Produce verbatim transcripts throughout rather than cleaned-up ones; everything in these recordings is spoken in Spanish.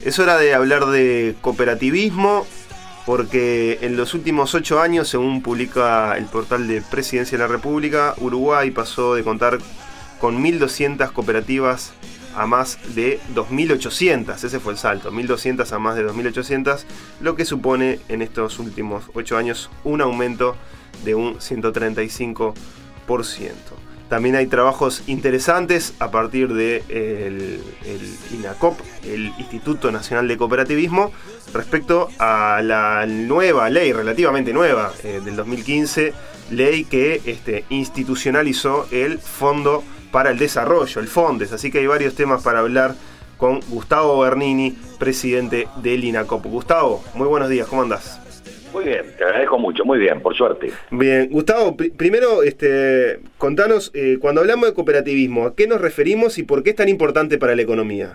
Es hora de hablar de cooperativismo, porque en los últimos ocho años, según publica el portal de Presidencia de la República, Uruguay pasó de contar con mil doscientas cooperativas a más de dos mil ochocientas. Ese fue el salto, mil doscientas a más de dos mil ochocientas, lo que supone en estos últimos ocho años un aumento de un ciento treinta y cinco por ciento. También hay trabajos interesantes a partir del de el, el INACOP, el Instituto Nacional de Cooperativismo, respecto a la nueva ley, relativamente nueva, eh, del dos mil quince, ley que este, institucionalizó el Fondo para el Desarrollo, el FONDES. Así que hay varios temas para hablar con Gustavo Bernini, presidente del INACOP. Gustavo, muy buenos días, ¿cómo andás? Muy bien, te agradezco mucho, muy bien, por suerte. Bien, Gustavo, pr- primero este, contanos, eh, cuando hablamos de cooperativismo, ¿a qué nos referimos y por qué es tan importante para la economía?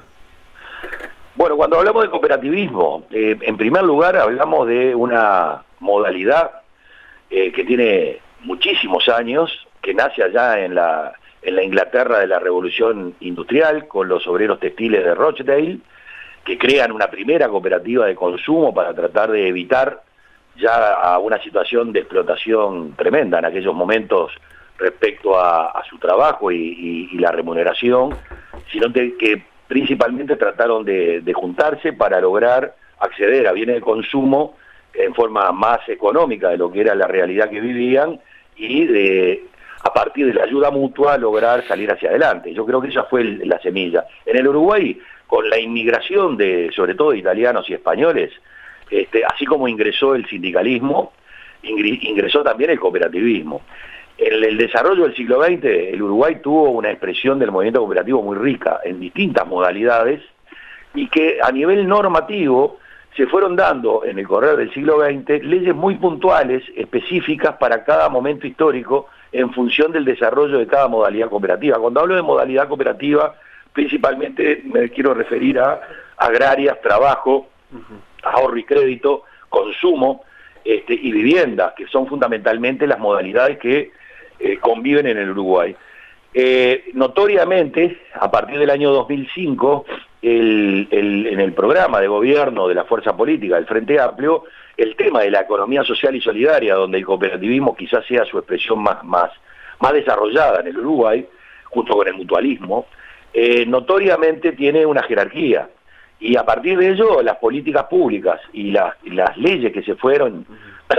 Bueno, cuando hablamos de cooperativismo, eh, en primer lugar hablamos de una modalidad eh, que tiene muchísimos años, que nace allá en la, en la Inglaterra de la Revolución Industrial, con los obreros textiles de Rochdale, que crean una primera cooperativa de consumo para tratar de evitar ya a una situación de explotación tremenda en aquellos momentos respecto a, a su trabajo y, y, y la remuneración, sino de, que principalmente trataron de, de juntarse para lograr acceder a bienes de consumo en forma más económica de lo que era la realidad que vivían y de, a partir de la ayuda mutua lograr salir hacia adelante. Yo creo que esa fue el, la semilla. En el Uruguay, con la inmigración de sobre todo de italianos y españoles, Este, así como ingresó el sindicalismo, ingresó también el cooperativismo. En el desarrollo del siglo veinte, el Uruguay tuvo una expresión del movimiento cooperativo muy rica, en distintas modalidades, y que a nivel normativo se fueron dando en el correr del siglo veinte leyes muy puntuales, específicas para cada momento histórico, en función del desarrollo de cada modalidad cooperativa. Cuando hablo de modalidad cooperativa, principalmente me quiero referir a agrarias, trabajo, uh-huh. ahorro y crédito, consumo este, y vivienda, que son fundamentalmente las modalidades que eh, conviven en el Uruguay. Eh, notoriamente, a partir del año dos mil cinco, el, el, en el programa de gobierno de la fuerza política del Frente Amplio, el tema de la economía social y solidaria, donde el cooperativismo quizás sea su expresión más, más, más desarrollada en el Uruguay, junto con el mutualismo, eh, notoriamente tiene una jerarquía. Y a partir de ello, las políticas públicas y las, y las leyes que se fueron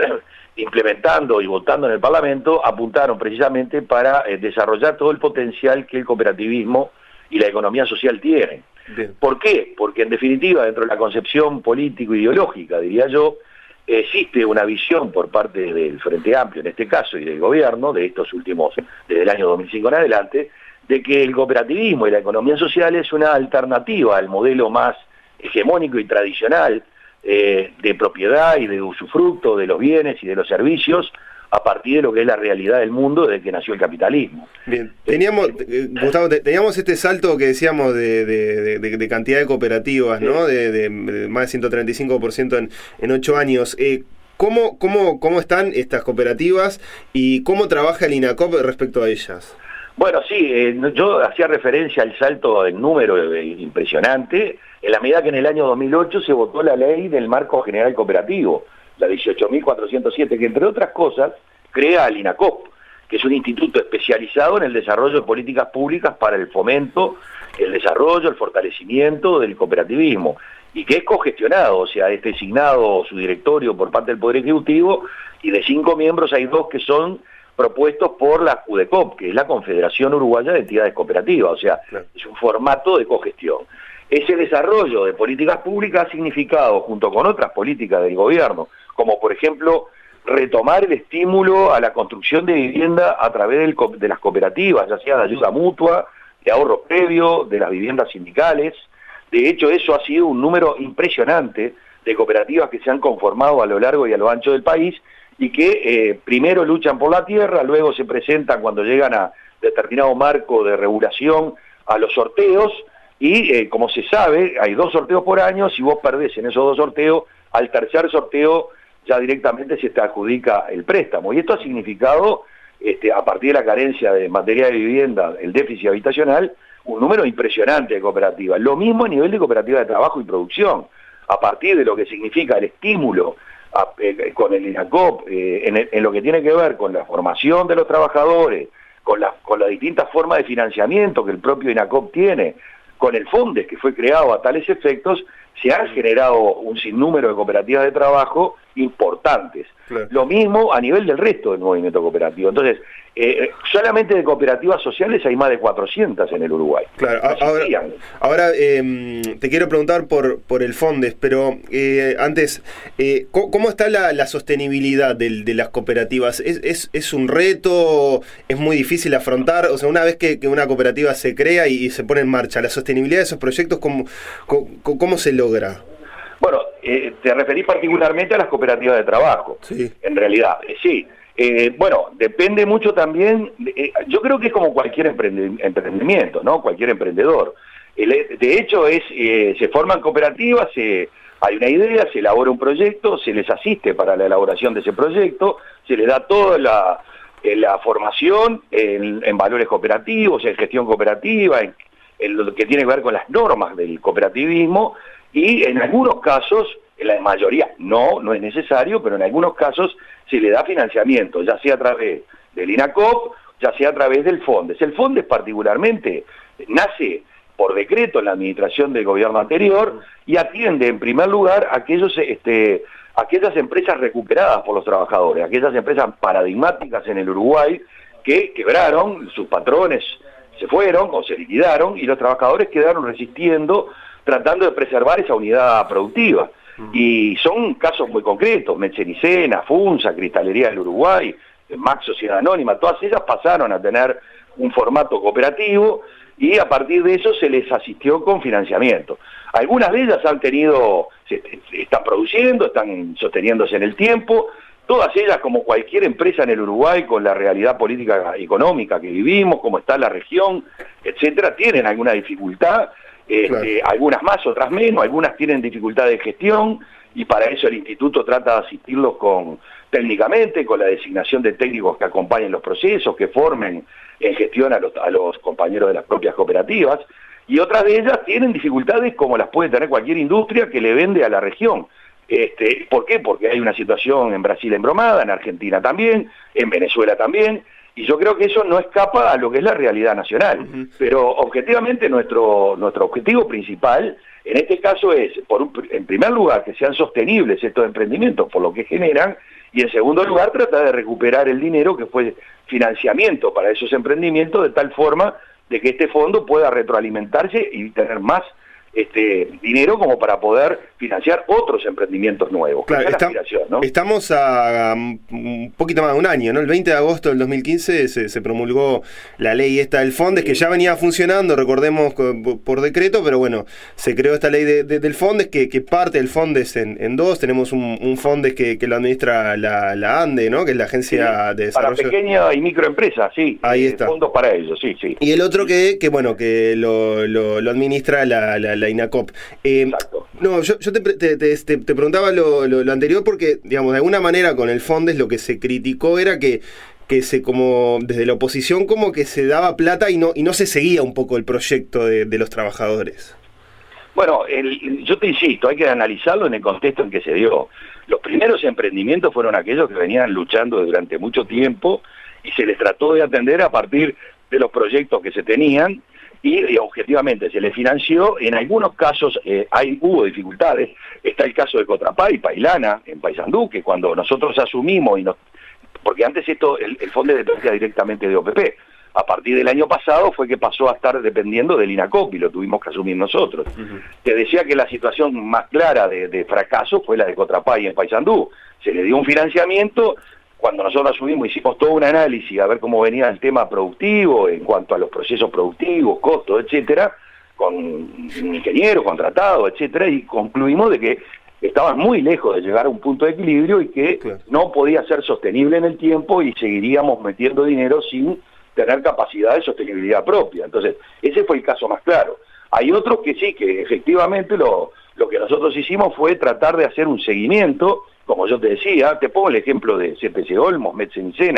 implementando y votando en el Parlamento apuntaron precisamente para eh, desarrollar todo el potencial que el cooperativismo y la economía social tienen. Bien. ¿Por qué? Porque en definitiva, dentro de la concepción político-ideológica, diría yo, existe una visión por parte del Frente Amplio, en este caso, y del gobierno, de estos últimos, desde el año dos mil cinco en adelante, de que el cooperativismo y la economía social es una alternativa al modelo más hegemónico y tradicional eh, de propiedad y de usufructo de los bienes y de los servicios a partir de lo que es la realidad del mundo desde que nació el capitalismo. Bien, teníamos, eh, Gustavo, teníamos este salto que decíamos de, de, de, de cantidad de cooperativas, sí. ¿no? De, de, de más de ciento treinta y cinco por ciento en, en ocho años. Eh, ¿cómo, cómo, ¿Cómo están estas cooperativas y cómo trabaja el INACOP respecto a ellas? Bueno, sí, eh, yo hacía referencia al salto en número eh, impresionante, en la medida que en el año dos mil ocho se votó la ley del marco general cooperativo, la dieciocho mil cuatrocientos siete, que entre otras cosas crea el INACOP, que es un instituto especializado en el desarrollo de políticas públicas para el fomento, el desarrollo, el fortalecimiento del cooperativismo, y que es cogestionado, o sea, es designado su directorio por parte del Poder Ejecutivo, y de cinco miembros hay dos que son propuestos por la UDECOP, que es la Confederación Uruguaya de Entidades Cooperativas, o sea, claro. es un formato de cogestión. Ese desarrollo de políticas públicas ha significado, junto con otras políticas del gobierno, como por ejemplo retomar el estímulo a la construcción de vivienda a través del, de las cooperativas, ya sea de ayuda mutua, de ahorro previo, de las viviendas sindicales. De hecho, eso ha sido un número impresionante de cooperativas que se han conformado a lo largo y a lo ancho del país, y que eh, primero luchan por la tierra, luego se presentan cuando llegan a determinado marco de regulación a los sorteos, y eh, como se sabe, hay dos sorteos por año, si vos perdés en esos dos sorteos, al tercer sorteo ya directamente se te adjudica el préstamo, y esto ha significado, este, a partir de la carencia de materia de vivienda, el déficit habitacional, un número impresionante de cooperativas. Lo mismo a nivel de cooperativa de trabajo y producción, a partir de lo que significa el estímulo a, eh, con el INACOP, eh, en, el, en lo que tiene que ver con la formación de los trabajadores, con, la, con las distintas formas de financiamiento que el propio INACOP tiene, con el FONDES que fue creado a tales efectos, se han generado un sinnúmero de cooperativas de trabajo importantes. Claro. Lo mismo a nivel del resto del movimiento cooperativo. Entonces, eh, solamente de cooperativas sociales hay más de cuatrocientas en el Uruguay. Claro, ahora, ahora eh, te quiero preguntar por, por el FONDES, pero eh, antes, eh, ¿cómo está la, la sostenibilidad de, de las cooperativas? ¿Es, es, ¿Es un reto? ¿Es muy difícil afrontar? O sea, una vez que, que una cooperativa se crea y, y se pone en marcha, ¿la sostenibilidad de esos proyectos cómo, cómo, cómo se logra? Bueno, eh, te referís particularmente a las cooperativas de trabajo. Sí. En realidad, eh, sí. Eh, bueno, depende mucho también, eh, yo creo que es como cualquier emprend emprendimiento, ¿no? Cualquier emprendedor. El, de hecho, es eh, se forman cooperativas, se, hay una idea, se elabora un proyecto, se les asiste para la elaboración de ese proyecto, se les da toda la, eh, la formación en, en valores cooperativos, en gestión cooperativa, en, en lo que tiene que ver con las normas del cooperativismo, y en algunos casos, en la mayoría no, no es necesario, pero en algunos casos se le da financiamiento, ya sea a través del INACOP, ya sea a través del FONDES. El FONDES particularmente nace por decreto en la administración del gobierno anterior y atiende en primer lugar a aquellos, este, aquellas empresas recuperadas por los trabajadores, aquellas empresas paradigmáticas en el Uruguay que quebraron, sus patrones se fueron o se liquidaron y los trabajadores quedaron resistiendo, tratando de preservar esa unidad productiva. Y son casos muy concretos, Metzenicena, Funza, Cristalería del Uruguay, Max Sociedad Anónima, todas ellas pasaron a tener un formato cooperativo y a partir de eso se les asistió con financiamiento. Algunas de ellas han tenido, se, están produciendo, están sosteniéndose en el tiempo, todas ellas como cualquier empresa en el Uruguay con la realidad política económica que vivimos, como está la región, etcétera, tienen alguna dificultad. Este, claro. Algunas más, otras menos, algunas tienen dificultad de gestión y para eso el instituto trata de asistirlos con técnicamente, con la designación de técnicos que acompañen los procesos, que formen en gestión a los, a los compañeros de las propias cooperativas, y otras de ellas tienen dificultades como las puede tener cualquier industria que le vende a la región. Este, ¿Por qué? Porque hay una situación en Brasil embromada, en Argentina también, en Venezuela también, y yo creo que eso no escapa a lo que es la realidad nacional. Uh-huh. Pero objetivamente nuestro, nuestro objetivo principal en este caso es, por un, en primer lugar, que sean sostenibles estos emprendimientos por lo que generan, y en segundo lugar tratar de recuperar el dinero que fue financiamiento para esos emprendimientos de tal forma de que este fondo pueda retroalimentarse y tener más este dinero como para poder financiar otros emprendimientos nuevos. Claro, está, ¿no? Estamos a, a un poquito más de un año, ¿no? El veinte de agosto del dos mil quince se, se promulgó la ley esta del FONDES, sí, que ya venía funcionando, recordemos, por decreto, pero bueno, se creó esta ley de, de, del FONDES, que, que parte del FONDES en, en dos. Tenemos un, un FONDES que, que lo administra la, la ANDE, ¿no? Que es la Agencia, sí, de Desarrollo. Para pequeña y microempresas, sí. Ahí está. Fondos para ellos, sí, sí. Y el otro que, que bueno, que lo, lo, lo administra la, la, la INACOP. Eh, Exacto. No, yo, yo te, te, te, te preguntaba lo, lo, lo anterior porque, digamos, de alguna manera con el FONDES lo que se criticó era que, que se como desde la oposición como que se daba plata y no, y no se seguía un poco el proyecto de, de los trabajadores. Bueno, el, yo te insisto, hay que analizarlo en el contexto en que se dio. Los primeros emprendimientos fueron aquellos que venían luchando durante mucho tiempo y se les trató de atender a partir de los proyectos que se tenían. Y, y objetivamente se le financió. En algunos casos eh, hay, hubo dificultades. Está el caso de Cotrapá y Pailana en Paysandú, que cuando nosotros asumimos, y nos, porque antes esto el, el fondo dependía directamente de O P P, a partir del año pasado fue que pasó a estar dependiendo del INACOP y lo tuvimos que asumir nosotros. Uh-huh. Te decía que la situación más clara de, de fracaso fue la de Cotrapá y en Paysandú. Se le dio un financiamiento. Cuando nosotros asumimos, hicimos todo un análisis a ver cómo venía el tema productivo en cuanto a los procesos productivos, costos, etcétera, con un ingeniero contratado, etcétera, y concluimos de que estaban muy lejos de llegar a un punto de equilibrio y que claro, no podía ser sostenible en el tiempo y seguiríamos metiendo dinero sin tener capacidad de sostenibilidad propia. Entonces, ese fue el caso más claro. Hay otros que sí, que efectivamente lo, lo que nosotros hicimos fue tratar de hacer un seguimiento. Como yo te decía, te pongo el ejemplo de C P C Olmos, Metzenicena,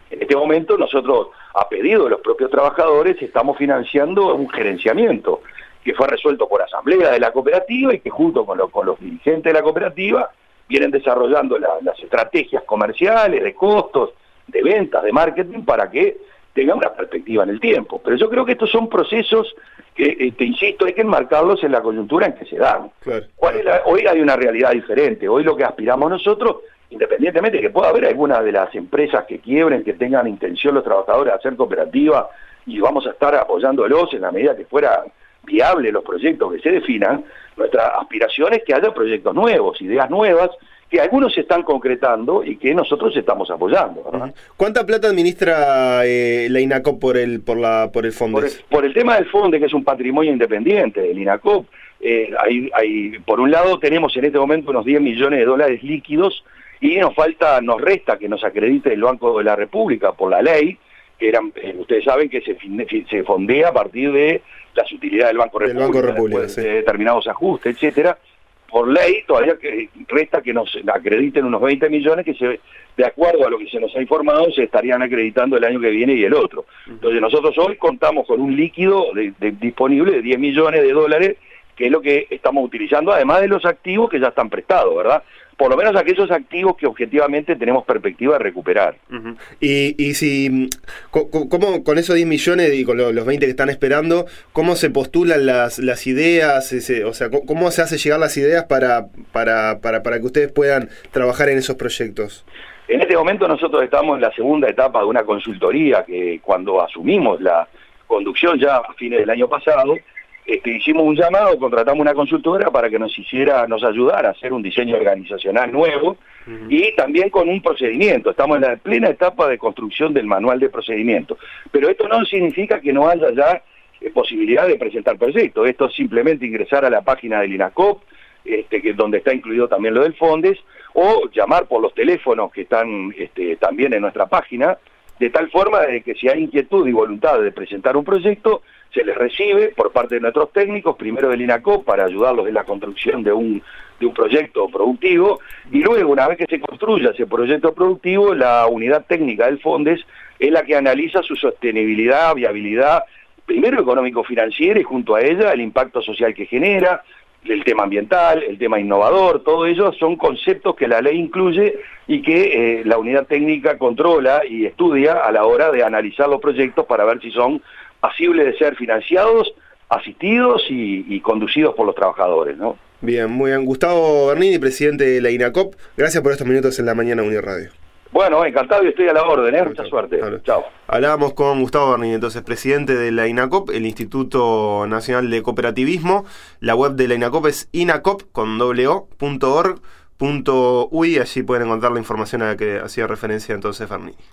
En este momento nosotros, a pedido de los propios trabajadores, estamos financiando un gerenciamiento que fue resuelto por asamblea de la cooperativa y que junto con, lo, con los dirigentes de la cooperativa vienen desarrollando la, las estrategias comerciales, de costos, de ventas, de marketing, para que tengan una perspectiva en el tiempo. Pero yo creo que estos son procesos que, eh, te insisto, hay que enmarcarlos en la coyuntura en que se dan. Claro. ¿Cuál es la, hoy hay una realidad diferente. Hoy lo que aspiramos nosotros, independientemente de que pueda haber alguna de las empresas que quiebren, que tengan intención los trabajadores de hacer cooperativa, y vamos a estar apoyándolos en la medida que fuera viable los proyectos que se definan, nuestra aspiración es que haya proyectos nuevos, ideas nuevas, que algunos se están concretando y que nosotros estamos apoyando, ¿verdad? ¿Cuánta plata administra eh, la INACOP por el por la por el Por el, Fondes? por el tema del Fondes, que es un patrimonio independiente del INACOP, eh, hay, hay, por un lado tenemos en este momento unos diez millones de dólares líquidos y nos falta, nos resta que nos acredite el Banco de la República por la ley, que eran, eh, ustedes saben que se, se fondea a partir de las utilidades del Banco República, Banco República después sí. de determinados ajustes, etcétera. Por ley todavía que resta que nos acrediten unos veinte millones que se, de acuerdo a lo que se nos ha informado, se estarían acreditando el año que viene y el otro. Entonces nosotros hoy contamos con un líquido de, de, disponible de diez millones de dólares, que es lo que estamos utilizando, además de los activos que ya están prestados, ¿verdad? Por lo menos aquellos activos que objetivamente tenemos perspectiva de recuperar. Uh-huh. Y, y si, ¿cómo con esos diez millones y con los veinte que están esperando, cómo se postulan las, las ideas? Ese, o sea, ¿cómo se hace llegar las ideas para, para, para, para que ustedes puedan trabajar en esos proyectos? En este momento nosotros estamos en la segunda etapa de una consultoría que cuando asumimos la conducción ya a fines del año pasado, Este, hicimos un llamado, contratamos una consultora para que nos hiciera, nos ayudara a hacer un diseño organizacional nuevo uh-huh. y también con un procedimiento. Estamos en la plena etapa de construcción del manual de procedimiento. Pero esto no significa que no haya ya eh, posibilidad de presentar proyectos. Esto es simplemente ingresar a la página del INACOP, este, que, donde está incluido también lo del Fondes, o llamar por los teléfonos que están este, también en nuestra página, de tal forma de que si hay inquietud y voluntad de presentar un proyecto, se les recibe por parte de nuestros técnicos, primero del INACOP, para ayudarlos en la construcción de un, de un proyecto productivo, y luego, una vez que se construya ese proyecto productivo, la unidad técnica del Fondes es la que analiza su sostenibilidad, viabilidad, primero económico-financiera, y junto a ella el impacto social que genera, el tema ambiental, el tema innovador, todo ello son conceptos que la ley incluye y que eh, la unidad técnica controla y estudia a la hora de analizar los proyectos para ver si son pasibles de ser financiados, asistidos y, y conducidos por los trabajadores, ¿no? Bien, muy bien. Gustavo Bernini, presidente de la INACOP, gracias por estos minutos en la mañana Uniradio. Bueno, encantado y estoy a la orden, ¿eh? Mucha suerte. Claro. Chao. Hablábamos con Gustavo Bernini, entonces presidente de la INACOP, el Instituto Nacional de Cooperativismo. La web de la INACOP es inacop con doble o punto org punto uy, allí pueden encontrar la información a la que hacía referencia entonces Bernini.